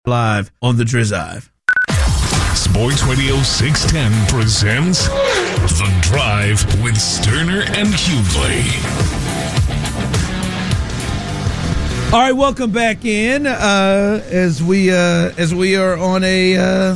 live on the Drive. Sports Radio 610 presents The Drive with Sterner and Hughley. All right, welcome back in as we are on a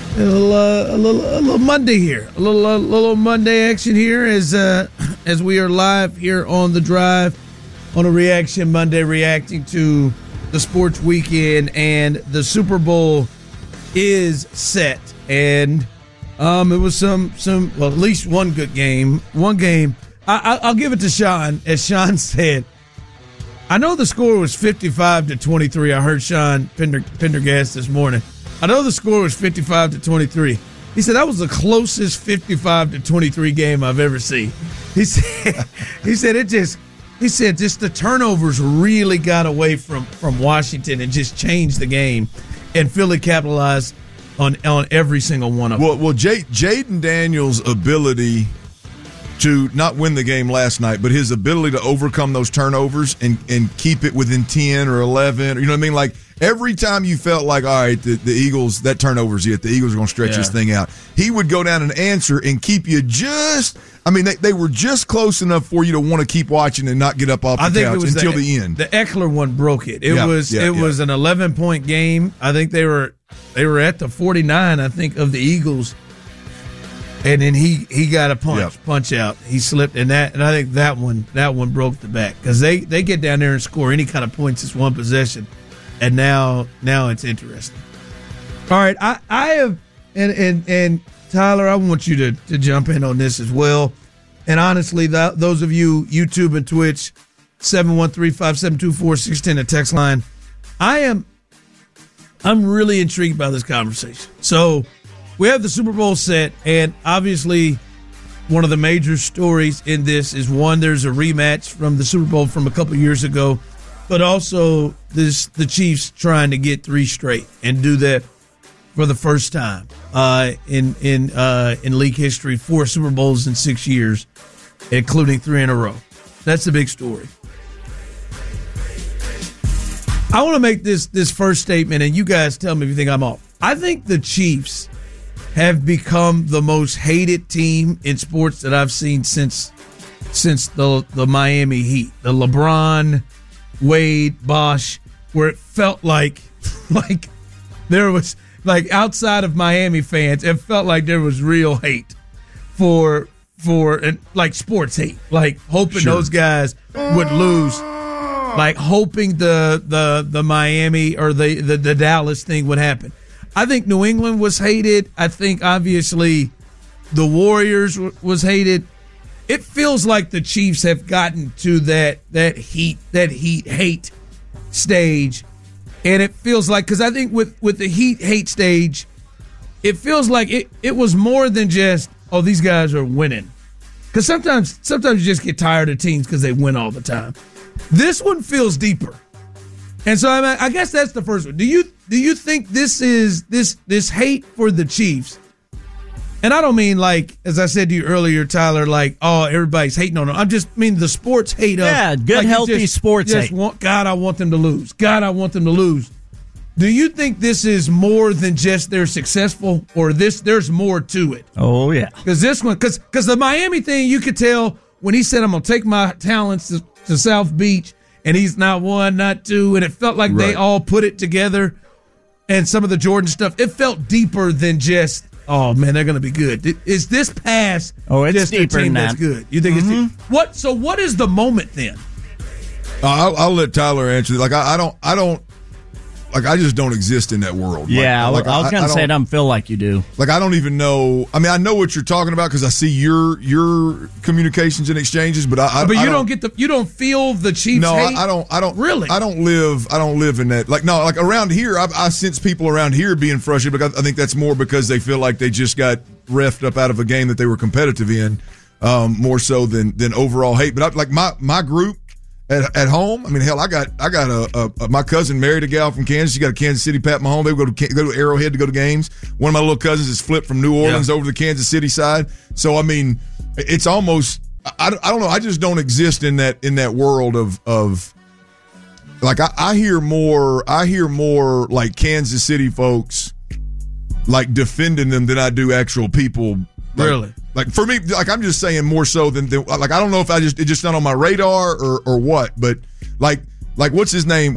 little Monday here, a little Monday action here as we are live here on the Drive on a Reaction Monday, reacting to the sports weekend, and the Super Bowl is set, and it was some well, at least one good game. One game, I'll give it to Sean. As Sean said, I know the score was 55-23. I heard Sean Pendergast this morning. I know the score was 55-23. He said that was the closest 55-23 game I've ever seen. He said just the turnovers really got away from Washington and just changed the game, and Philly capitalized on every single one of them. Well, Jaden Daniels' ability to not win the game last night, but his ability to overcome those turnovers and keep it within 10 or 11, or, you know what I mean? Like, every time you felt like, all right, the Eagles, that turnover's it, the Eagles are going to stretch this thing out, he would go down and answer and keep you just, I mean, they were just close enough for you to want to keep watching and not get up off the couch until the end. The Eckler one broke it. It was an 11-point game. I think they were at the 49, I think, of the Eagles. And then he got a punch out. He slipped in that, and I think that one broke the back, because they get down there and score any kind of points. It's one possession, and now it's interesting. All right, I have and Tyler, I want you to jump in on this as well. And honestly, those of you YouTube and Twitch, 713-572-4610, the text line. I'm really intrigued by this conversation. So, we have the Super Bowl set, and obviously one of the major stories in this is, one, there's a rematch from the Super Bowl from a couple years ago, but also the Chiefs trying to get 3 straight and do that for the first time in league history, 4 Super Bowls in 6 years, including 3 in a row. That's the big story. I want to make this first statement, and you guys tell me if you think I'm off. I think the Chiefs have become the most hated team in sports that I've seen since the Miami Heat, the LeBron, Wade, Bosh, where it felt like there was, like, outside of Miami fans, it felt like there was real hate for like sports hate, like hoping those guys would lose, like hoping the Miami or the Dallas thing would happen. I think New England was hated. I think, obviously, the Warriors was hated. It feels like the Chiefs have gotten to that heat hate stage, and it feels like, because I think with the heat hate stage, it feels like it was more than just, oh, these guys are winning, because sometimes you just get tired of teams because they win all the time. This one feels deeper. And so I guess that's the first one. Do you think this is this hate for the Chiefs? And I don't mean, like, as I said to you earlier, Tyler, like, oh, everybody's hating on them. I just mean the sports hate. Good, like, healthy sports hate. God, I want them to lose. God, I want them to lose. Do you think this is more than just they're successful, or there's more to it? Oh, yeah. Because this one, because the Miami thing, you could tell when he said, I'm going to take my talents to South Beach, and he's not 1, not 2, and it felt like they all put it together. And some of the Jordan stuff, it felt deeper than just, oh man, they're going to be good. Is this pass? Oh, it's just deeper a team than that's that. good? You think it's deep? What? So what is the moment then? I'll let Tyler answer. Like, I just don't exist in that world. Yeah, I was going to say it doesn't feel like you do. Like, I don't even know. I mean, I know what you're talking about because I see your communications and exchanges, but you don't feel the Chiefs. No, hate? I don't really. I don't live in that. Like, no, like around here, I sense people around here being frustrated, because I think that's more because they feel like they just got reffed up out of a game that they were competitive in, more so than overall hate. But like my group. At home, I mean, hell, I got my cousin married a gal from Kansas. She got a Kansas City Pat Mahomes. They go to Arrowhead to go to games. One of my little cousins is flipped from New Orleans over to the Kansas City side. So I mean, it's almost I don't know. I just don't exist in that world of like I hear more like Kansas City folks like defending them than I do actual people. Really? Like for me, like I'm just saying more so than like I don't know if it just not on my radar or what, but like what's his name?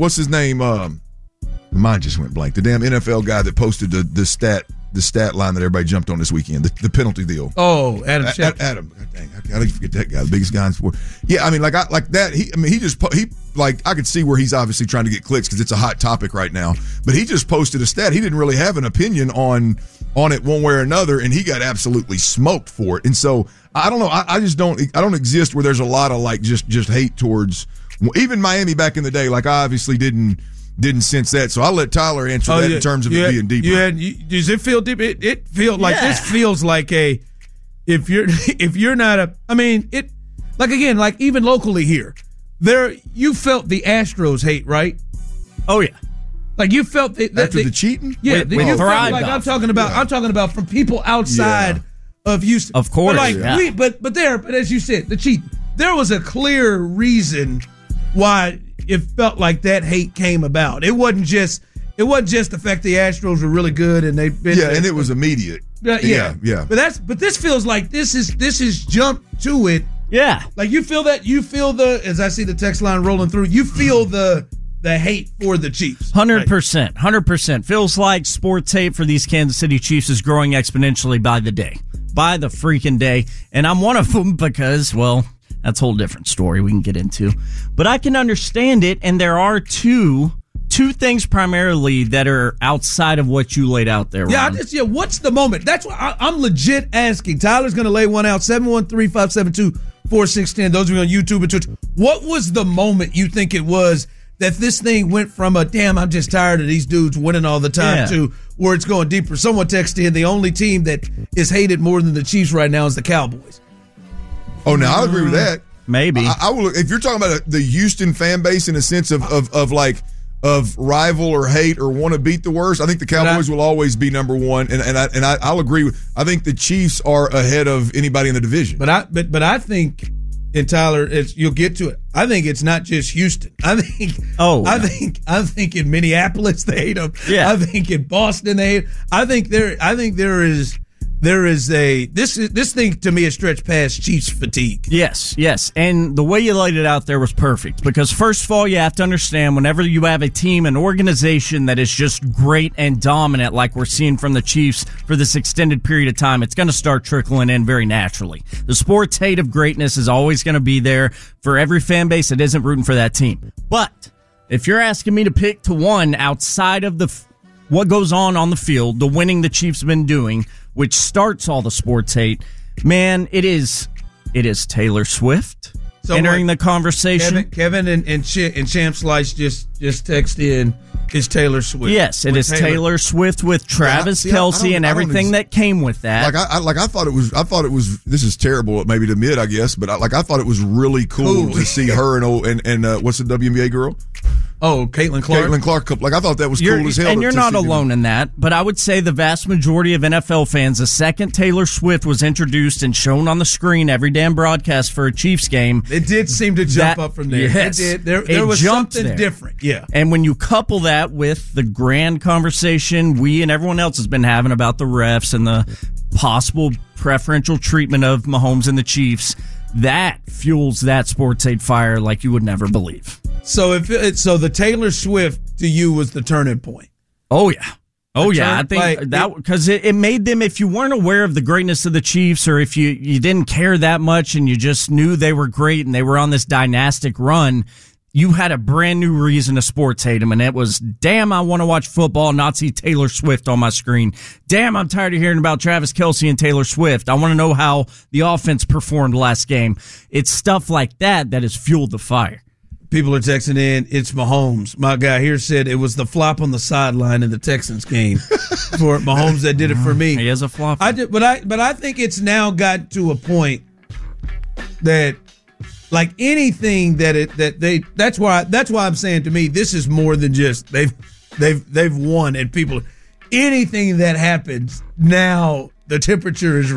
Mine just went blank. The damn NFL guy that posted the stat line that everybody jumped on this weekend, the penalty deal. Oh, Adam Schefter. Adam. God dang, how do you forget that guy? The biggest guy in sport. Yeah, I mean, like that. He like I could see where he's obviously trying to get clicks because it's a hot topic right now. But he just posted a stat. He didn't really have an opinion on it one way or another, and he got absolutely smoked for it. And so I don't know. I don't exist where there's a lot of like just hate towards even Miami back in the day. Like I obviously didn't sense that, so I'll let Tyler answer that in terms of it being deeper. Does it feel deep? It feels like this feels like if you're not a, I mean it, like again, like even locally here, you felt the Astros hate, right? Oh yeah, like you felt after the cheating. Yeah, you felt like I'm talking about from people outside of Houston, of course. But but as you said, the cheating. There was a clear reason why it felt like that hate came about. It wasn't just the fact the Astros were really good and they've been and it was immediate. Yeah. But this feels like this is jumped to it. Yeah. Like you feel as I see the text line rolling through, you feel the hate for the Chiefs. 100%. 100%. Feels like sports hate for these Kansas City Chiefs is growing exponentially by the day. By the freaking day. And I'm one of them because, well, that's a whole different story we can get into. But I can understand it, and there are two things primarily that are outside of what you laid out there, Ron. What's the moment? That's what I'm legit asking. Tyler's going to lay one out, 713-572-4610. Those of you on YouTube and Twitch. What was the moment you think it was that this thing went from a, damn, I'm just tired of these dudes winning all the time to where it's going deeper? Someone texted in, the only team that is hated more than the Chiefs right now is the Cowboys. Oh, no, I agree with that. Maybe. I will. If you're talking about the Houston fan base in a sense of rival or hate or want to beat the worst, I think the Cowboys will always be number one, and I'll agree with. I think the Chiefs are ahead of anybody in the division. But I think, and Tyler, you'll get to it. I think it's not just Houston. I think in Minneapolis they hate them. Yeah. I think in Boston they hate. I think there is this thing to me has stretched past Chiefs fatigue. Yes. And the way you laid it out there was perfect because first of all, you have to understand whenever you have a team, an organization that is just great and dominant like we're seeing from the Chiefs for this extended period of time, it's going to start trickling in very naturally. The sports hate of greatness is always going to be there for every fan base that isn't rooting for that team. But if you're asking me to pick to one outside of what goes on the field, the winning the Chiefs have been doing, which starts all the sports hate, man, it is Taylor Swift entering the conversation. Kevin and Champ Slice just text in, is Taylor Swift. Yes, it is Taylor Swift with Travis Kelce and everything that came with that. I thought it was. This is terrible, maybe to admit, I guess, but I thought it was really cool to see her and what's the WNBA girl? Oh, Caitlin Clark. Like, I thought that was cool as hell. And you're not alone in that, but I would say the vast majority of NFL fans, the second Taylor Swift was introduced and shown on the screen every damn broadcast for a Chiefs game, it did seem to jump up from there. Yes, it did. There was something different. Yeah. And when you couple that with the grand conversation we and everyone else has been having about the refs and the possible preferential treatment of Mahomes and the Chiefs, that fuels that sports hate fire like you would never believe. So the Taylor Swift to you was the turning point. Oh yeah. I think that because it made them, if you weren't aware of the greatness of the Chiefs or if you didn't care that much and you just knew they were great and they were on this dynastic run, you had a brand new reason to sports hate them, and it was, damn, I want to watch football and not see Taylor Swift on my screen. Damn, I'm tired of hearing about Travis Kelce and Taylor Swift. I want to know how the offense performed last game. It's stuff like that has fueled the fire. People are texting in, it's Mahomes. My guy here said it was the flop on the sideline in the Texans game for Mahomes that did it for me. He is a flop. But I think it's now got to a point that, like anything that's why I'm saying, to me, this is more than just they've won, and people, anything that happens now, the temperature is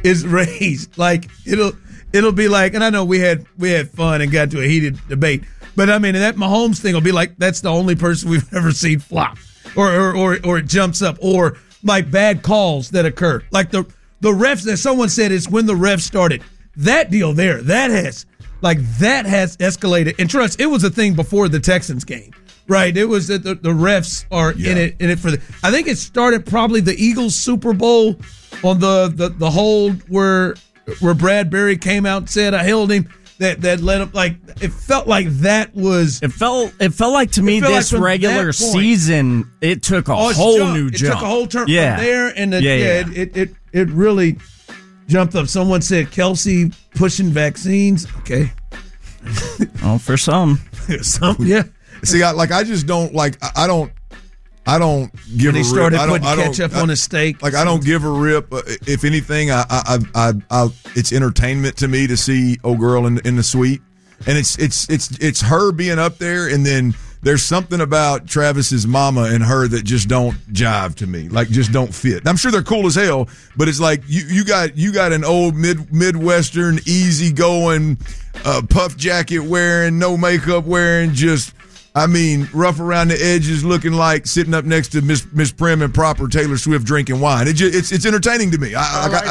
raised. Like it'll be like, and I know we had fun and got to a heated debate, But I mean, that Mahomes thing will be like, that's the only person we've ever seen flop, or it jumps up, or like bad calls that occur, like the refs that someone said it's when the refs started. That deal there, that has escalated. And trust, it was a thing before the Texans game, right? It was that the refs are in it for the. I think it started probably the Eagles Super Bowl on the hold where Bradbury came out and said I held him. That led up, like it felt like that was. It felt like to me this like regular season it took a whole new jump. It took a whole turn from there, and it really jumped up. Someone said Kelsey pushing vaccines. Okay, oh, for some, yeah. See, I just don't like. I don't give when he a started rip. putting ketchup on his steak. Like I don't give a rip. If anything, it's entertainment to me to see old girl in the suite, and it's her being up there, and then there's something about Travis's mama and her that just don't jive to me. Like just don't fit. And I'm sure they're cool as hell, but it's like you got an old Midwestern easy going, puff jacket wearing, no makeup wearing, just. I mean, rough around the edges, looking like sitting up next to Miss Prim and proper Taylor Swift drinking wine. It's entertaining to me.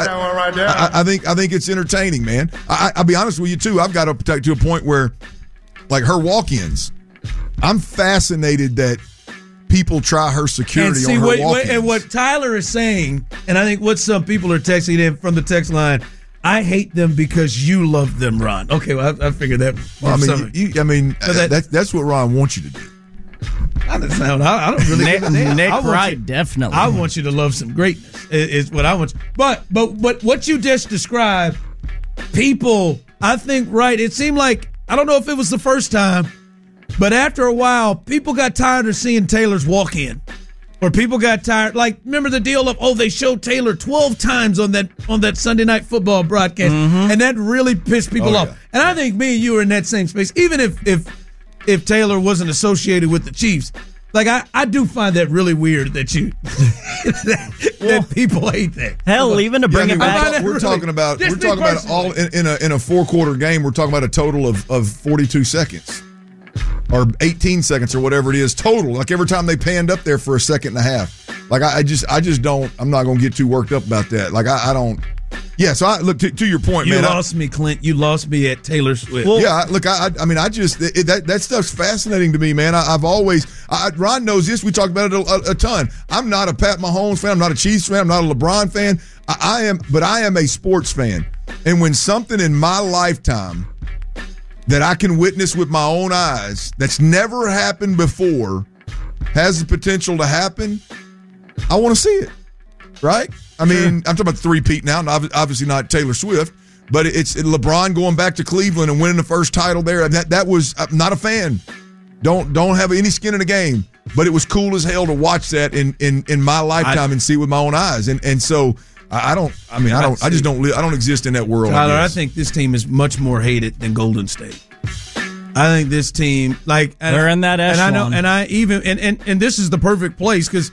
I think it's entertaining, man. I'll be honest with you too. I've got up to a point where, like her walk-ins, I'm fascinated that people try her security on her walk-ins. And what Tyler is saying, and I think what some people are texting in from the text line. I hate them because you love them, Ron. Okay, well, I figured that. Well, that's what Ron wants you to do. I don't really give a damn. Nick Wright, definitely. I want you to love some greatness. Is what I want. But what you just described, people, I think, right. It seemed like, I don't know if it was the first time, but after a while, people got tired of seeing Taylor's walk in. Or people got tired. Like, remember the deal of, they showed Taylor 12 times on that Sunday Night Football broadcast, and that really pissed people off. And I think me and you are in that same space. Even if Taylor wasn't associated with the Chiefs, like I do find that really weird that that people hate that. Hell, even to bring it back, we're talking about all in a 4-quarter game. We're talking about a total of 42 seconds. Or 18 seconds or whatever it is total. Like every time they panned up there for a second and a half. Like I just don't. I'm not going to get too worked up about that. Like I don't. Yeah. So I look to your point, man. You lost me, Clint. You lost me at Taylor Swift. Well, yeah. Look, I mean, that stuff's fascinating to me, man. I've always. Ron knows this. We talked about it a ton. I'm not a Pat Mahomes fan. I'm not a Chiefs fan. I'm not a LeBron fan. But I am a sports fan. And when something in my lifetime that I can witness with my own eyes that's never happened before has the potential to happen, I want to see it, right? I mean, I'm talking about the three-peat now, and obviously not Taylor Swift, but it's LeBron going back to Cleveland and winning the first title there. That was, I'm not a fan. Don't have any skin in the game, but it was cool as hell to watch that in my lifetime and see with my own eyes. And so I don't exist in that world. Tyler, I think this team is much more hated than Golden State. I think this team, they're in that echelon. And I know, and this is the perfect place because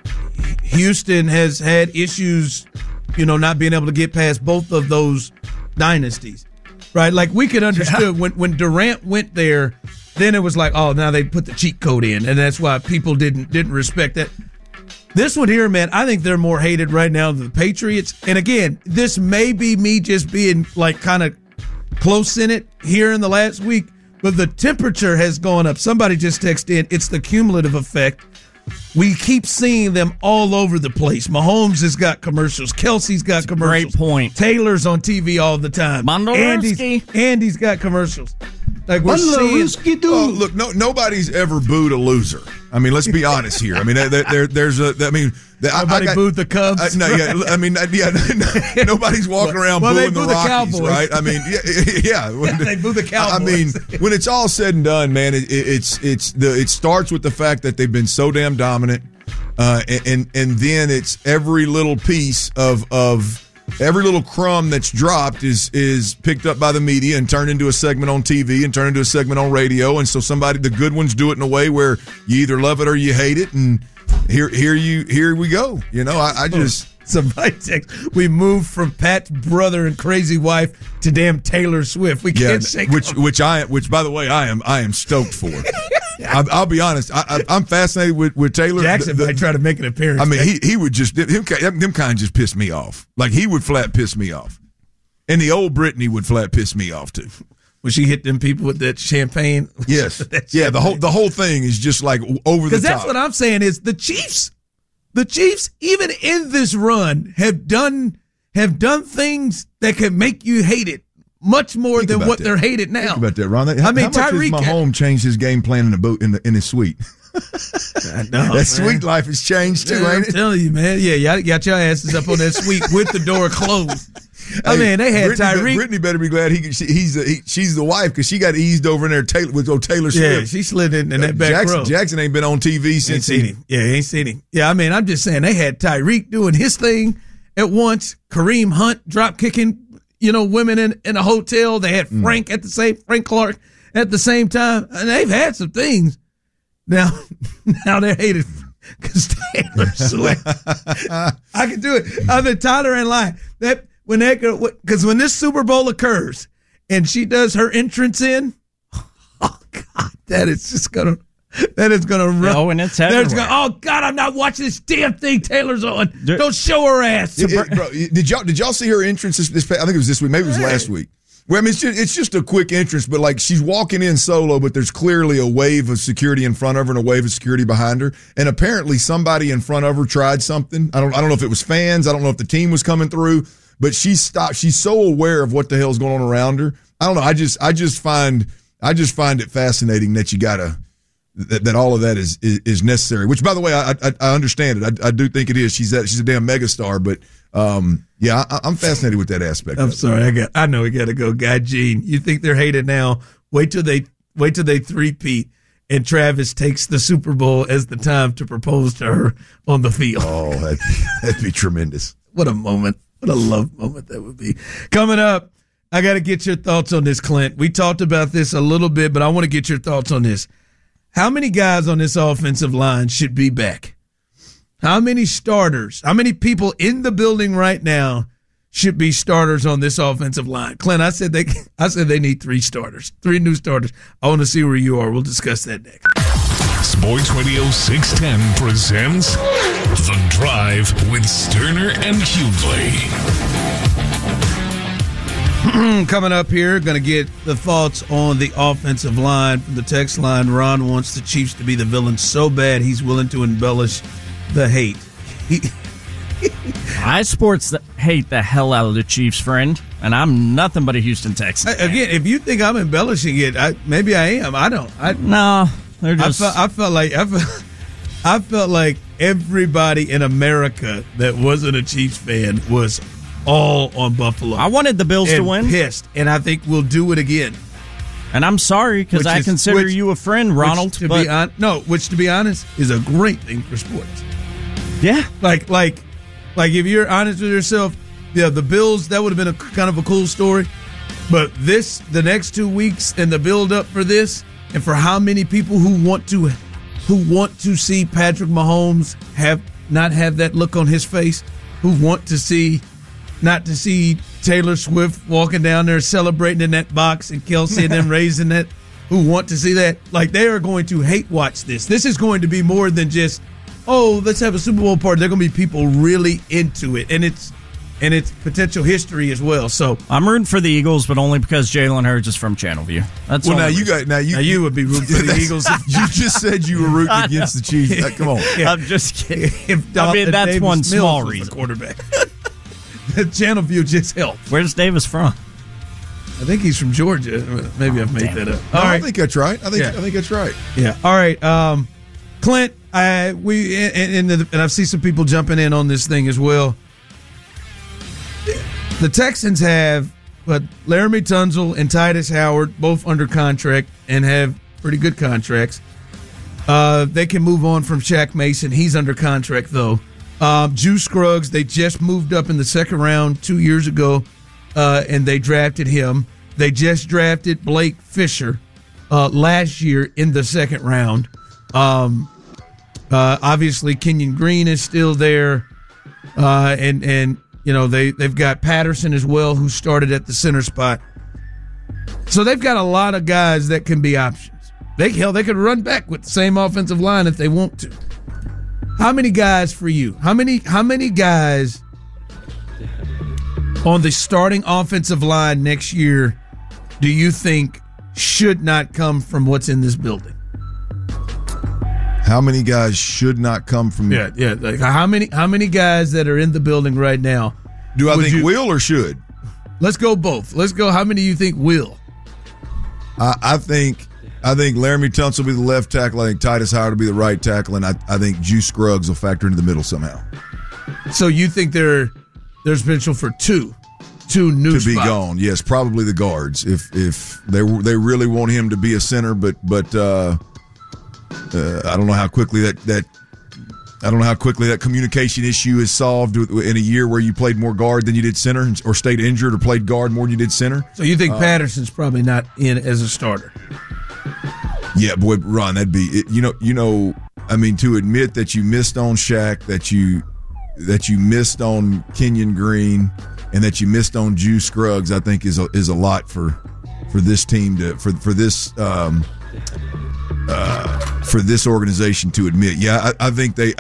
Houston has had issues, not being able to get past both of those dynasties, right? Like we could understand when Durant went there, then it was like, oh, now they put the cheat code in, and that's why people didn't respect that. This one here, man, I think they're more hated right now than the Patriots. And again, this may be me just being kind of close in it here in the last week, but the temperature has gone up. Somebody just texted in, it's the cumulative effect. We keep seeing them all over the place. Mahomes has got commercials. Kelsey's got commercials. Great point. Taylor's on TV all the time. Andy's got commercials. Like we're seeing. Oh, look, nobody's ever booed a loser. I mean, let's be honest here. I mean, there's a. I mean, nobody booed the Cubs. Nobody's walking around booing the Rockies, Cowboys. Right? I mean, yeah, they boo the Cowboys. I mean, when it's all said and done, man, it starts with the fact that they've been so damn dominant, and then it's every little piece of every little crumb that's dropped is picked up by the media and turned into a segment on TV and turned into a segment on radio. And so the good ones do it in a way where you either love it or you hate it. And here we go. Somebody text, we moved from Pat's brother and crazy wife to damn Taylor Swift. We can't shake which by the way I am stoked for. I'll be honest. I'm fascinated with Taylor. Jackson might try to make an appearance. I mean, he would just them kind just piss me off. Like he would flat piss me off, and the old Britney would flat piss me off too. When she hit them people with that champagne. Yes, yeah. The whole thing is just like over the top. Because that's what I'm saying is the Chiefs, even in this run, have done things that can make you hate it much more than what they're hated now. Think about that, Ron. How much Tyreek has Mahomes changed his game plan in the boat in his suite? I know, that suite life has changed too, ain't it? I'm telling you, man. Yeah, y'all got your asses up on that suite with the door closed. I mean, they had Tyreek. Brittany better be glad she's the wife because she got eased over in there with Taylor Swift. Yeah, she slid in that back row. Jackson ain't been on TV since. Ain't seen him. Yeah, ain't seen him. Yeah, I mean, I'm just saying they had Tyreek doing his thing at once. Kareem Hunt drop kicking, women in a hotel. They had Frank Clark at the same time, and they've had some things. Now they're hated because Taylor Swift. I can do it. I mean, Tyler ain't lying. Because when this Super Bowl occurs and she does her entrance in, oh God, that is gonna run. Oh, and it's everywhere. Oh God, I'm not watching this damn thing Taylor's on. Don't show her ass. Bro, did y'all see her entrance this? I think it was this week. Maybe it was last week. Well, I mean, it's just a quick entrance, but like she's walking in solo, but there's clearly a wave of security in front of her and a wave of security behind her. And apparently somebody in front of her tried something. I don't know if it was fans. I don't know if the team was coming through. But she stopped. She's so aware of what the hell's going on around her. I don't know. I just find it fascinating that you gotta that all of that is necessary. Which, by the way, I understand it. I do think it is. She's a damn megastar. But yeah, I'm fascinated with that aspect. I'm sorry. I know we gotta go. Guy Gene, you think they're hated now? Wait till they three-peat and Travis takes the Super Bowl as the time to propose to her on the field. Oh, that'd be tremendous. What a moment. What a love moment that would be. Coming up, I got to get your thoughts on this, Clint. We talked about this a little bit, but I want to get your thoughts on this. How many guys on this offensive line should be back? How many starters, how many people in the building right now should be starters on this offensive line? Clint, I said they need 3 starters, 3 new starters. I want to see where you are. We'll discuss that next. Sports Radio 610 presents The Drive with Sterner and Hughley. Coming up here, going to get the thoughts on the offensive line from the text line. Ron wants the Chiefs to be the villain so bad he's willing to embellish the hate. I hate the hell out of the Chiefs, friend, and I'm nothing but a Houston Texan. Again, if you think I'm embellishing it, maybe I am. I don't. No. I felt like everybody in America that wasn't a Chiefs fan was all on Buffalo. I wanted the Bills to win. Pissed, and I think we'll do it again. And I'm sorry because I consider you a friend, Ronald. Which to be honest is a great thing for sports. Yeah, like if you're honest with yourself, yeah, the Bills, that would have been kind of a cool story. But the next 2 weeks and the build up for this. And for how many people who want to see Patrick Mahomes not have that look on his face, who want to not see Taylor Swift walking down there celebrating in that box and Kelsey and them raising that, who want to see that, like they are going to hate watch this. This is going to be more than just, let's have a Super Bowl party. They're going to be people really into it, and it's potential history as well. So I'm rooting for the Eagles, but only because Jalen Hurts is from Channelview. That's well. You would be rooting for the Eagles. You just said you were rooting against the Chiefs. Come on, yeah. I'm just kidding. That's Davis one small reason. Quarterback. Channelview just helped. Where's Davis from? I think he's from Georgia. Maybe I've made that up. No, I think that's right. I think that's right. Yeah. All right. Clint, and I've seen some people jumping in on this thing as well. The Texans have Laramie Tunsil and Titus Howard both under contract and have pretty good contracts. They can move on from Shaq Mason. He's under contract, though. Juice Scruggs, they just moved up in the second round 2 years ago, and they drafted him. They just drafted Blake Fisher last year in the second round. Obviously, Kenyon Green is still there. and they've got Patterson as well, who started at the center spot. So they've got a lot of guys that can be options. They could run back with the same offensive line if they want to. How many guys for you? How many guys on the starting offensive line next year do you think should not come from what's in this building? How many guys should not come from? Yeah. Like how many guys that are in the building right now? Do I think will or should? Let's go both. Let's go. How many do you think will? I think Laramie Tunsil will be the left tackle. I think Titus Howard will be the right tackle, and I think Juice Scruggs will factor into the middle somehow. So you think there's potential for two new to spots. Be gone? Yes, probably the guards. If they really want him to be a center, but I don't know how quickly that communication issue is solved in a year where you played more guard than you did center, or stayed injured, or played guard more than you did center. So you think Patterson's probably not in as a starter? Yeah, boy, Ron, that'd be it. I mean, to admit that you missed on Shaq, that you missed on Kenyon Green, and that you missed on Juice Scruggs, I think is a lot for this team for this organization to admit. Yeah, I think they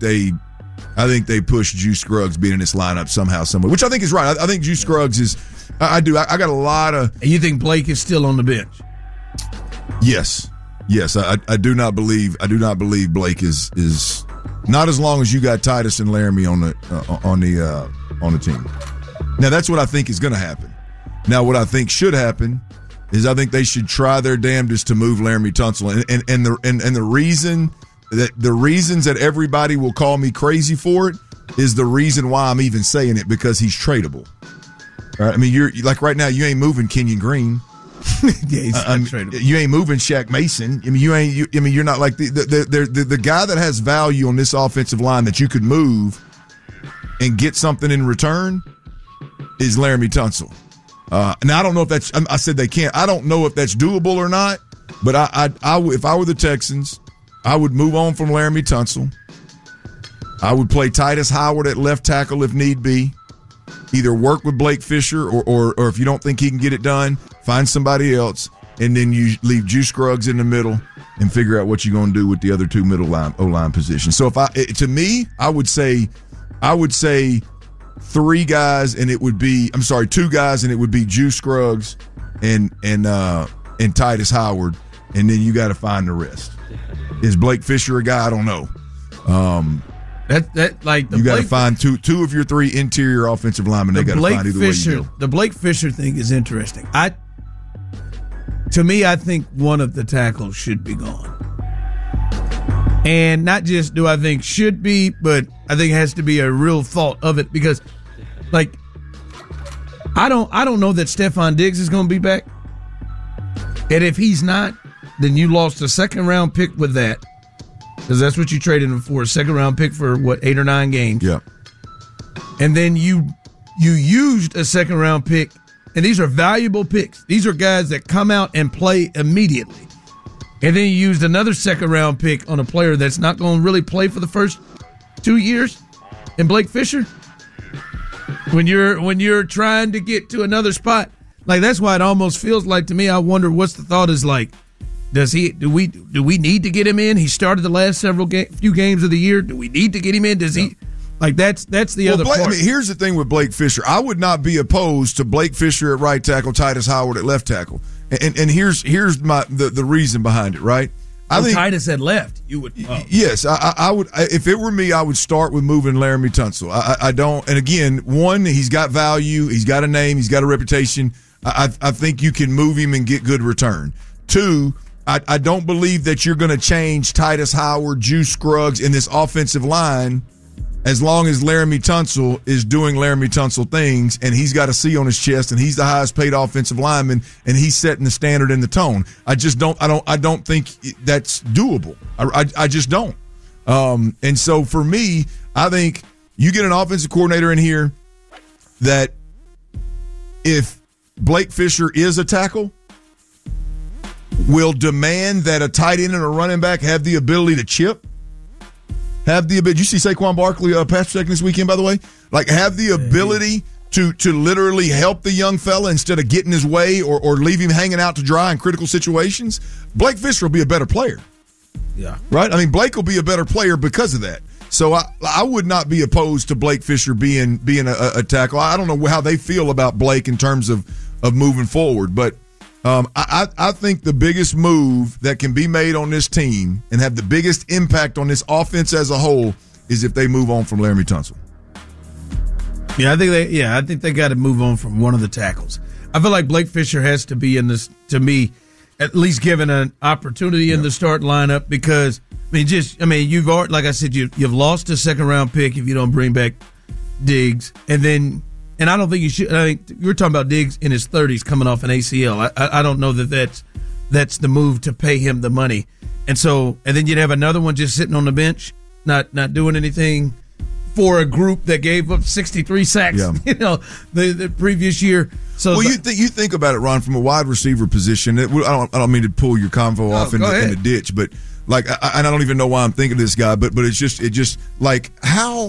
push Juice Scruggs being in this lineup somehow, somewhere, which I think is right. I think Juice Scruggs is. I do. I got a lot of. And you think Blake is still on the bench? Yes. I do not believe Blake is not as long as you got Titus and Laramie on the team. Now that's what I think is going to happen. Now what I think should happen is I think they should try their damnedest to move Laramie Tunsil, and the reasons that everybody will call me crazy for it is the reason why I'm even saying it, because he's tradable. All right? I mean, you're like right now you ain't moving Kenyon Green. Yeah, he's tradable. You ain't moving Shaq Mason. I mean, you're not like the guy that has value on this offensive line that you could move and get something in return is Laramie Tunsil. Now I don't know if that's. I said they can't. I don't know if that's doable or not. But I if I were the Texans, I would move on from Laramie Tunsil. I would play Titus Howard at left tackle if need be. Either work with Blake Fisher or if you don't think he can get it done, find somebody else, and then you leave Juice Scruggs in the middle and figure out what you're going to do with the other two middle line O-line positions. So I would say two guys, and it would be Juice Scruggs and Titus Howard, and then you got to find the rest. Is Blake Fisher a guy? I don't know. You got to find two of your three interior offensive linemen. They got to find either way you go. The Blake Fisher thing is interesting. To me, I think one of the tackles should be gone. And not just do I think should be, but I think it has to be a real thought of it, because I don't know that Stephon Diggs is going to be back. And if he's not, then you lost a second round pick with that, because that's what you traded him for, a second round pick for 8 or 9 games. Yeah. And then you used a second round pick, and these are valuable picks. These are guys that come out and play immediately. And then you used another second round pick on a player that's not going to really play for the first 2 years in Blake Fisher. When you're trying to get to another spot, that's why it almost feels like, to me, I wonder what's the thought is like. Do we need to get him in? He started the last few games of the year. Do we need to get him in? Does he? That's the other part. Here's the thing with Blake Fisher. I would not be opposed to Blake Fisher at right tackle, Titus Howard at left tackle. And here's the reason behind it, right? I think Titus had left. You would. Yes, I would. If it were me, I would start with moving Laramie Tunsil. I don't. And again, one, he's got value. He's got a name. He's got a reputation. I think you can move him and get good return. Two, I don't believe that you're going to change Titus Howard, Juice Scruggs in this offensive line as long as Laramie Tunsil is doing Laramie Tunsil things, and he's got a C on his chest, and he's the highest paid offensive lineman, and he's setting the standard and the tone. I don't think that's doable. I just don't. And so for me, I think you get an offensive coordinator in here that, if Blake Fisher is a tackle, will demand that a tight end and a running back have the ability to chip Have the ability. Did you see Saquon Barkley pass protection this weekend, by the way? Like, have the ability to literally help the young fella instead of getting his way or leave him hanging out to dry in critical situations. Blake Fisher will be a better player. Yeah. Right? I mean, Blake will be a better player because of that. So I would not be opposed to Blake Fisher being a tackle. I don't know how they feel about Blake in terms of moving forward, but I think the biggest move that can be made on this team and have the biggest impact on this offense as a whole is if they move on from Laramie Tunsil. Yeah, I think they got to move on from one of the tackles. I feel like Blake Fisher has to be in this, to me, at least given an opportunity in the start lineup because you've already, like I said, you've lost a second round pick if you don't bring back Diggs, and I don't think you should. I think you were talking about Diggs in his 30s coming off an ACL. I don't know that's the move to pay him the money, and then you'd have another one just sitting on the bench, not doing anything for a group that gave up 63 sacks, the previous year. So, you think about it, Ron, from a wide receiver position. I don't mean to pull your convo off in the ditch, but like, I don't even know why I'm thinking of this guy, but it just like how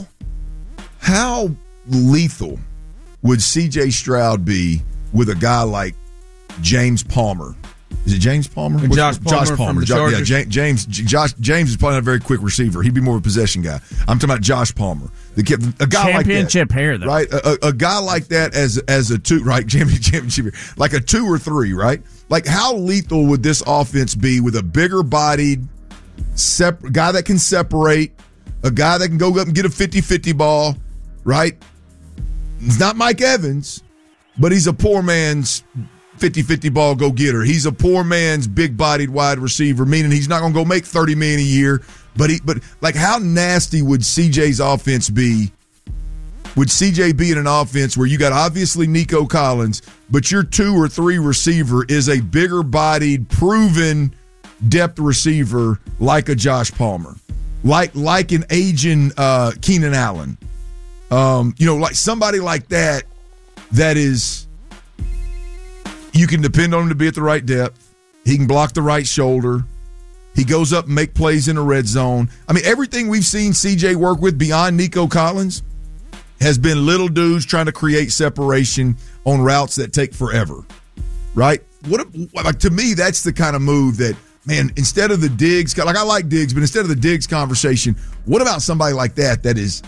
lethal would C.J. Stroud be with a guy like James Palmer? Is it James Palmer? Josh Palmer. James is probably not a very quick receiver. He'd be more of a possession guy. I'm talking about Josh Palmer. A guy championship like that, hair, though. Right? A guy like that as a two, right? Championship, like a 2 or 3, right? Like, how lethal would this offense be with a bigger bodied guy that can separate, a guy that can go up and get a 50-50 ball, right? He's not Mike Evans, but he's a poor man's 50-50 ball go-getter. He's a poor man's big-bodied wide receiver, meaning he's not going to go make $30 million a year. But like, how nasty would CJ's offense be? Would CJ be in an offense where you got obviously Nico Collins, but your 2 or 3 receiver is a bigger-bodied, proven depth receiver like a Josh Palmer, like an aging Keenan Allen, like somebody like that is. You can depend on him to be at the right depth. He can block the right shoulder. He goes up and make plays in the red zone. I mean, everything we've seen CJ work with beyond Nico Collins has been little dudes trying to create separation on routes that take forever, right? To me, that's the kind of move that, man, instead of the Diggs, like I like Diggs, but instead of the Diggs conversation, what about somebody like that is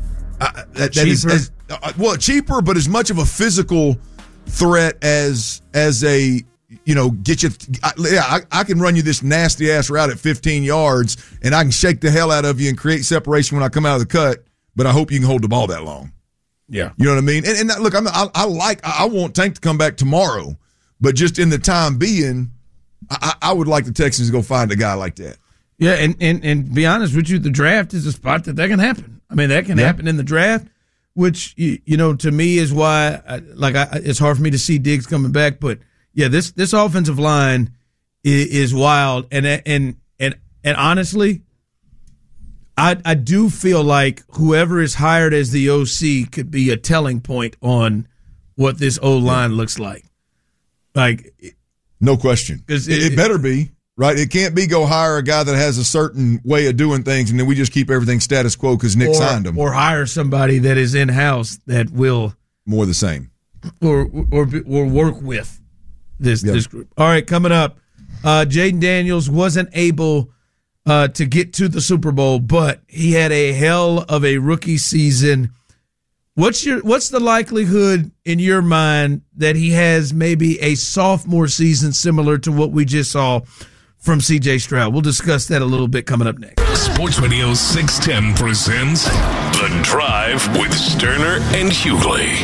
cheaper, but as much of a physical threat as a get you. I can run you this nasty ass route at 15 yards, and I can shake the hell out of you and create separation when I come out of the cut. But I hope you can hold the ball that long. Yeah, you know what I mean. And look, I want Tank to come back tomorrow, but just in the time being, I would like the Texans to go find a guy like that. Yeah, and be honest with you, the draft is a spot that can happen. I mean, that can happen in the draft. Which, to me is why, it's hard for me to see Diggs coming back. But yeah, this offensive line is wild, and honestly, I do feel like whoever is hired as the OC could be a telling point on what this O-line looks like. Like, no question, it better be. Right, it can't be go hire a guy that has a certain way of doing things, and then we just keep everything status quo because Nick signed him, or hire somebody that is in house that will more the same, or work with this group. All right, coming up, Jaden Daniels wasn't able to get to the Super Bowl, but he had a hell of a rookie season. What's the likelihood in your mind that he has maybe a sophomore season similar to what we just saw from C.J. Stroud? We'll discuss that a little bit coming up next. Sports Radio 610 presents The Drive with Sterner and Hughley.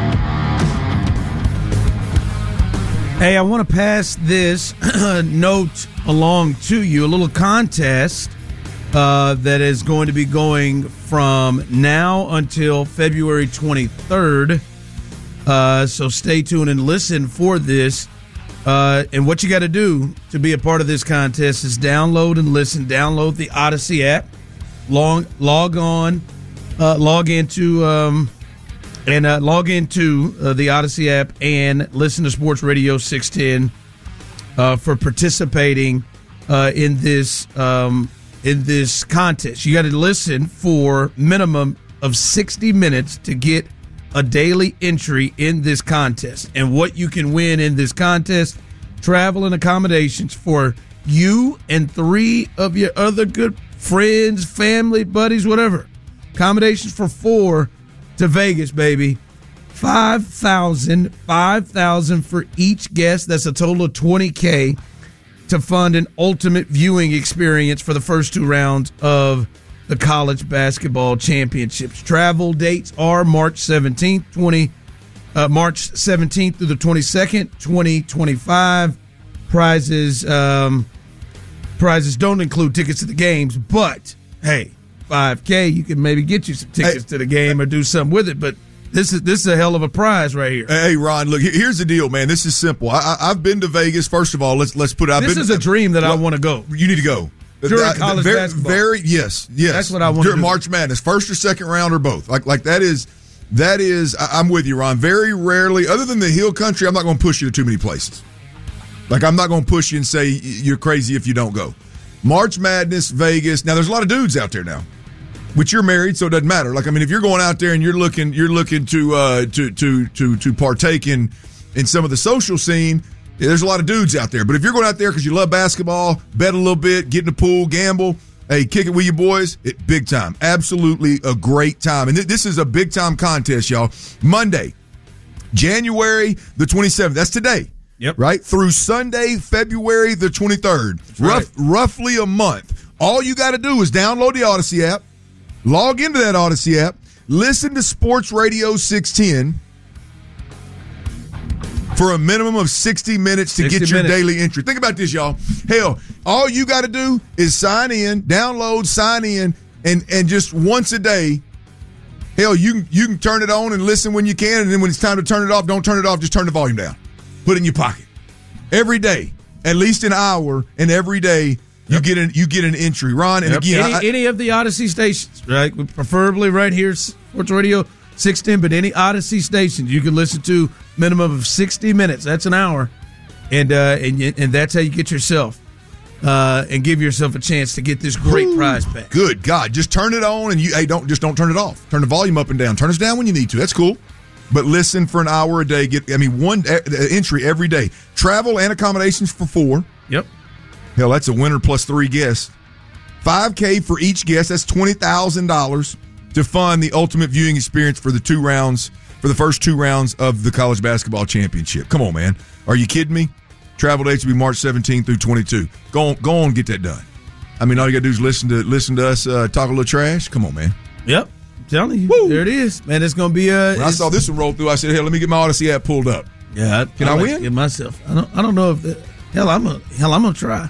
Hey, I want to pass this note along to you, a little contest that is going to be going from now until February 23rd. So stay tuned and listen for this. And what you got to do to be a part of this contest is download and listen. Download the Odyssey app, log into the Odyssey app and listen to Sports Radio 610 for participating in this in this contest. You got to listen for minimum of 60 minutes to get a daily entry in this contest. And what you can win in this contest, travel and accommodations for you and 3 of your other good friends, family, buddies, whatever. Accommodations for 4 to Vegas, baby. $5,000 for each guest. That's a total of $20K to fund an ultimate viewing experience for the first 2 rounds of the college basketball championships. Travel dates are March 17th through the 22nd, 2025. Prizes don't include tickets to the games, but hey, $5K, you can maybe get you some tickets to the game or do something with it. But this is a hell of a prize right here. Hey, Ron, look, here's the deal, man. This is simple. I've been to Vegas. First of all, let's put it. This is a dream that I want to go. You need to go. During college basketball. Yes. That's what I want to do. During March Madness, first or second round or both. Like that is, I'm with you, Ron. Very rarely, other than the Hill Country, I'm not going to push you to too many places. Like, I'm not going to push you and say you're crazy if you don't go. March Madness, Vegas. Now, there's a lot of dudes out there now, which you're married, so it doesn't matter. Like, I mean, if you're going out there and you're looking to partake in some of the social scene, there's a lot of dudes out there. But if you're going out there because you love basketball, bet a little bit, get in the pool, gamble, hey, kick it with your boys, big time. Absolutely a great time. And this is a big time contest, y'all. Monday, January the 27th. That's today. Yep. Right? Through Sunday, February the 23rd. Right. Roughly a month. All you got to do is download the Odyssey app, log into that Odyssey app, listen to Sports Radio 610 for a minimum of 60 minutes to get your daily entry. Think about this, y'all. Hell, all you got to do is sign in, download, sign in, and just once a day, hell, you can turn it on and listen when you can, and then when it's time to turn it off, don't turn it off, just turn the volume down. Put it in your pocket. Every day, at least an hour, and every day you get an entry. Ron, and again, any of the Odyssey stations, right? Preferably right here, Sports Radio 610, but any Odyssey stations you can listen to minimum of 60 minutes. That's an hour, and that's how you get yourself and give yourself a chance to get this great prize pack. Good God, just turn it on and don't turn it off. Turn the volume up and down. Turn us down when you need to. That's cool. But listen for an hour a day. One entry every day. Travel and accommodations for 4. Yep. Hell, that's a winner plus 3 guests. $5K for each guest. That's $20,000 to fund the ultimate viewing experience for the first 2 rounds of the college basketball championship. Come on, man. Are you kidding me? Travel dates will be March 17 through 22. Go on, get that done. I mean, all you got to do is listen to us talk a little trash. Come on, man. Yep. I'm telling you. Woo. There it is. Man, it's going to be when I saw this one roll through, I said, hell, let me get my Odyssey app pulled up. Yeah. Can I win? Get myself. I don't know if I'm going to try.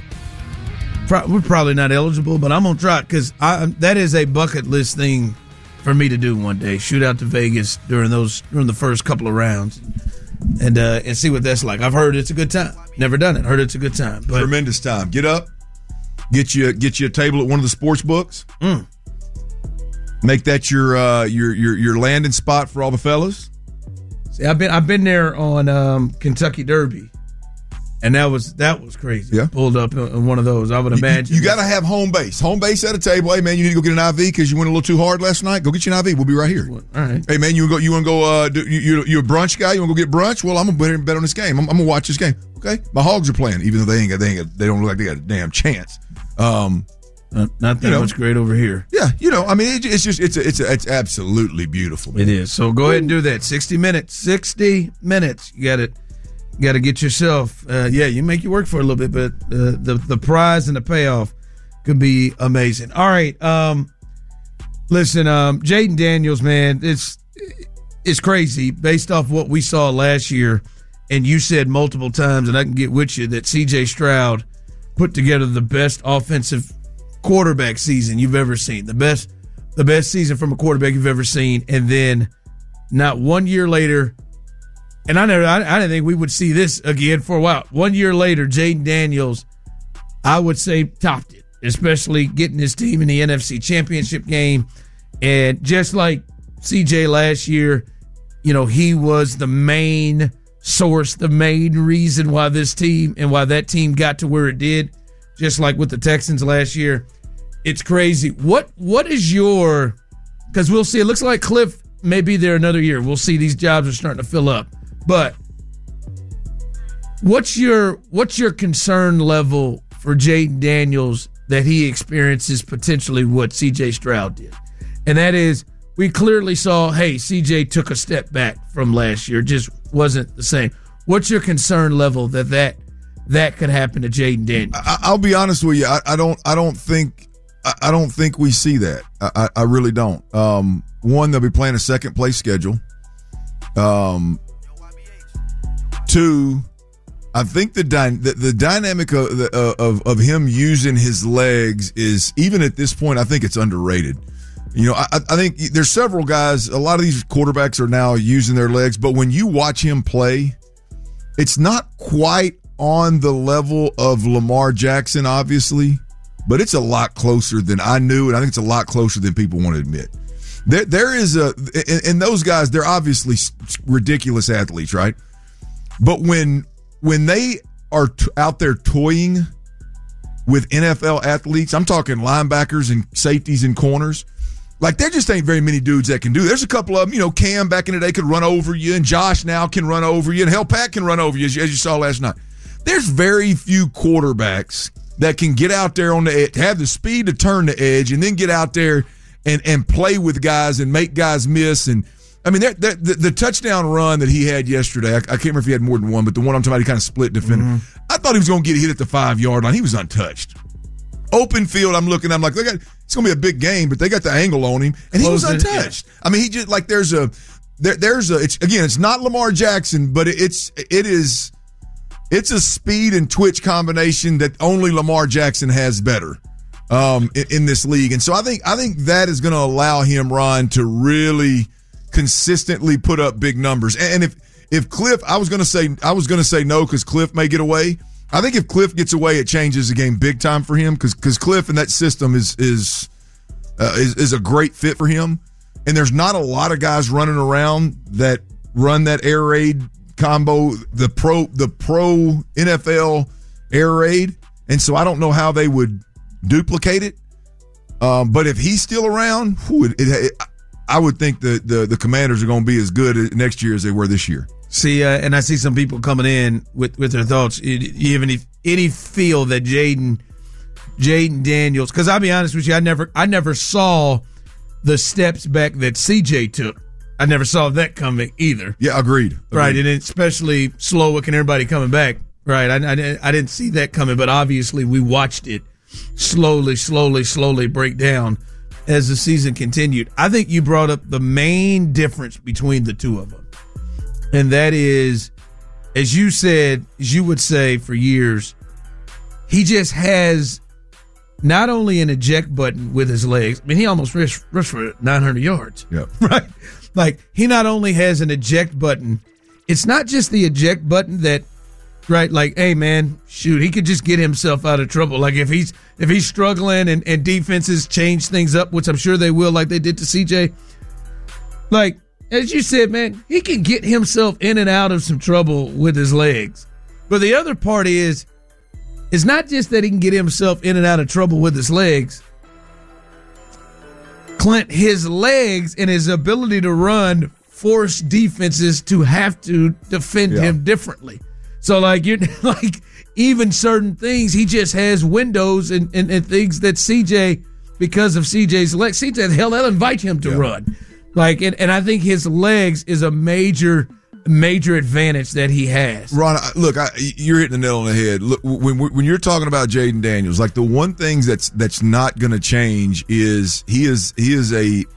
We're probably not eligible, but I'm going to try because that is a bucket list thing for me to do one day. Shoot out to Vegas during the first couple of rounds and see what that's like. I've heard it's a good time. Never done it. Heard it's a good time. But tremendous time. Get up, get you a table at one of the sports books. Make that your landing spot for all the fellas. See, I've been there on Kentucky Derby. And that was crazy. Yeah. Pulled up in one of those. I would imagine. You got to have home base. Home base at a table. Hey, man, you need to go get an IV because you went a little too hard last night. Go get you an IV. We'll be right here. All right. Hey, man, you want to go? You a brunch guy? You want to go get brunch? Well, I'm gonna bet on this game. I'm gonna watch this game. Okay. My Hogs are playing, even though they don't look like they got a damn chance. Not that much great over here. Yeah, I mean, it's absolutely beautiful. Man. It is. So go ahead and do that. 60 minutes. 60 minutes. You got it. You got to get yourself. You make you work for a little bit, but the prize and the payoff could be amazing. All right. Listen, Jaden Daniels, man, it's crazy based off what we saw last year, and you said multiple times, and I can get with you that C.J. Stroud put together the best offensive quarterback season you've ever seen, the best season from a quarterback you've ever seen, and then not 1 year later. And I didn't think we would see this again for a while. 1 year later, Jaden Daniels, I would say, topped it, especially getting his team in the NFC Championship game. And just like CJ last year, he was the main source, the main reason why this team and why that team got to where it did. Just like with the Texans last year, it's crazy. What is your? Because we'll see. It looks like Cliff may be there another year. We'll see. These jobs are starting to fill up. But what's your concern level for Jayden Daniels that he experiences potentially what C.J. Stroud did? And that is, we clearly saw, hey, C.J. took a step back from last year. Just wasn't the same. What's your concern level that could happen to Jayden Daniels? I'll be honest with you. I don't think we see that. I really don't. One, they'll be playing a second place schedule. Two, I think the dynamic of him using his legs is, even at this point, I think it's underrated. You know, I think there's several guys, a lot of these quarterbacks are now using their legs, but when you watch him play, it's not quite on the level of Lamar Jackson, obviously, but it's a lot closer than I knew, and I think it's a lot closer than people want to admit. There is and those guys, they're obviously ridiculous athletes, right? But when they are out there toying with NFL athletes, I'm talking linebackers and safeties and corners, like there just ain't very many dudes that can do it. There's a couple of them, you know, Cam back in the day could run over you, and Josh now can run over you, and hell, Pat can run over you, as you saw last night. There's very few quarterbacks that can get out there on the edge, have the speed to turn the edge, and then get out there and play with guys and make guys miss. And I mean, the touchdown run that he had yesterday, I can't remember if he had more than one, but the one I'm talking about, he kind of split defender. Mm-hmm. I thought he was going to get hit at the 5-yard line. He was untouched. Open field, I'm like, it's going to be a big game, but they got the angle on him, and he was untouched. Yeah. I mean, he just, like, it's not Lamar Jackson, but it's a speed and twitch combination that only Lamar Jackson has better in this league. And so I think that is going to allow him, Ron, to really consistently put up big numbers. And if Cliff, I was going to say no because Cliff may get away. I think if Cliff gets away, it changes the game big time for him because Cliff and that system is a great fit for him. And there's not a lot of guys running around that run that air raid combo, the pro NFL air raid. And so I don't know how they would duplicate it. But if he's still around, I would think the Commanders are going to be as good next year as they were this year. See, and I see some people coming in with their thoughts. You have any feel that Jayden Daniels? Because I'll be honest with you, I never saw the steps back that CJ took. I never saw that coming either. Yeah, agreed. Right, and especially Slowick and everybody coming back. Right, I didn't see that coming, but obviously we watched it slowly break down as the season continued. I think you brought up the main difference between the two of them. And that is, as you would say for years, he just has not only an eject button with his legs. I mean, he almost rushed for 900 yards. Yep. Right? Like, he not only has an eject button, it's not just the eject button that, right, like, hey, man, shoot, he could just get himself out of trouble. Like, if he's struggling and defenses change things up, which I'm sure they will, like they did to CJ, like, as you said, man, he can get himself in and out of some trouble with his legs. But the other part is, it's not just that he can get himself in and out of trouble with his legs. Clint, his legs and his ability to run force defenses to have to defend him differently. So, like, you're like, even certain things, he just has windows and things that CJ, because of CJ's legs, CJ, hell, they'll invite him to run. Like, and I think his legs is a major advantage that he has. Ron, look, you're hitting the nail on the head. Look, when you're talking about Jayden Daniels, like the one thing that's not going to change is he is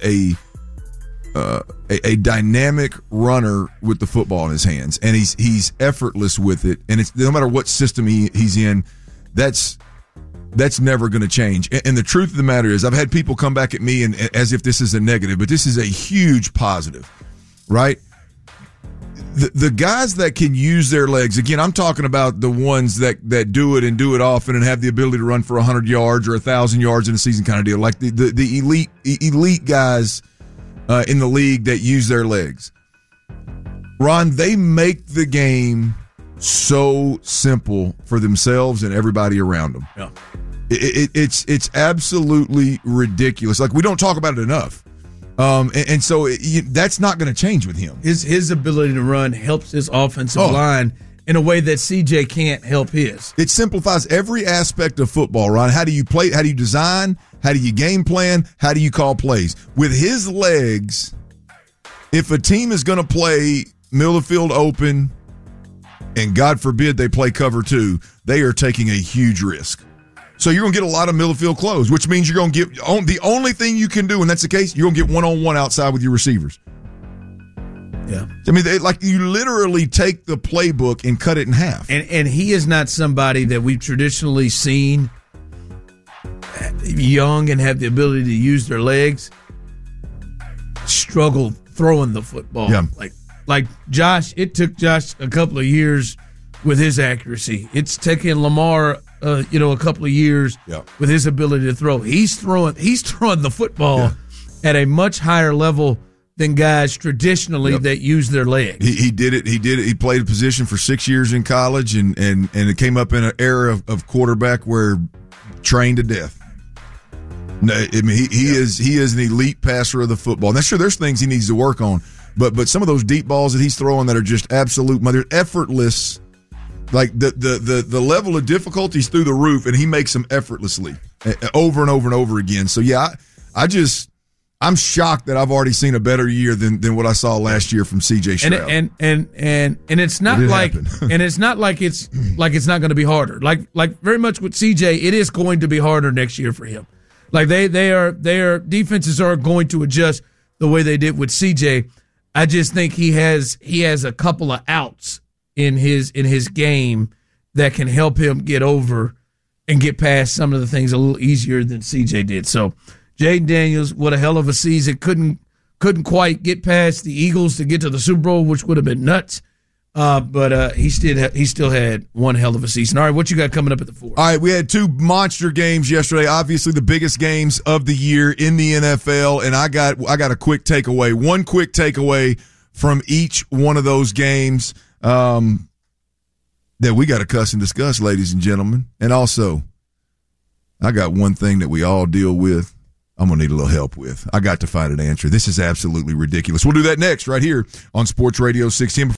a dynamic runner with the football in his hands, and he's effortless with it. And it's no matter what system he's in, that's never going to change. And the truth of the matter is, I've had people come back at me and as if this is a negative, but this is a huge positive, right? The guys that can use their legs, again, I'm talking about the ones that do it and do it often and have the ability to run for 100 yards or 1,000 yards in a season kind of deal, like the elite guys in the league that use their legs. Ron, they make the game so simple for themselves and everybody around them. Yeah. It's absolutely ridiculous. Like, we don't talk about it enough. And so that's not going to change with him. His ability to run helps his offensive line in a way that CJ can't help his. It simplifies every aspect of football, Ron. How do you play? How do you design? How do you game plan? How do you call plays? With his legs, if a team is going to play middle of the field open, and God forbid they play cover 2, they are taking a huge risk. So you're going to get a lot of middle of the field close, which means you're going to get the only thing you can do when that's the case, you're going to get one-on-one outside with your receivers. Yeah. I mean, you literally take the playbook and cut it in half. And he is not somebody that we've traditionally seen young and have the ability to use their legs struggle throwing the football. Yeah. Like Josh, it took Josh a couple of years with his accuracy. It's taken Lamar a couple of years with his ability to throw. He's throwing the football at a much higher level than guys traditionally that use their legs. He did it. He played a position for 6 years in college, and it came up in an era of quarterback where trained to death. No, I mean, he is an elite passer of the football. And that's sure there's things he needs to work on, but some of those deep balls that he's throwing that are just absolute, they're effortless. Like the level of difficulty is through the roof, and he makes them effortlessly over and over and over again. So I'm shocked that I've already seen a better year than what I saw last year from CJ Stroud. And it's not it's not like it's not going to be harder. Like very much with CJ, it is going to be harder next year for him. Like their defenses are going to adjust the way they did with CJ. I just think he has a couple of outs in his game that can help him get over and get past some of the things a little easier than CJ did. So Jayden Daniels, what a hell of a season. Couldn't quite get past the Eagles to get to the Super Bowl, which would have been nuts. But he still had one hell of a season. All right, what you got coming up at the 4? All right, we had 2 monster games yesterday. Obviously, the biggest games of the year in the NFL, and I got a quick takeaway. One quick takeaway from each one of those games that we got to cuss and discuss, ladies and gentlemen. And also, I got one thing that we all deal with I'm going to need a little help with. I got to find an answer. This is absolutely ridiculous. We'll do that next right here on Sports Radio 610.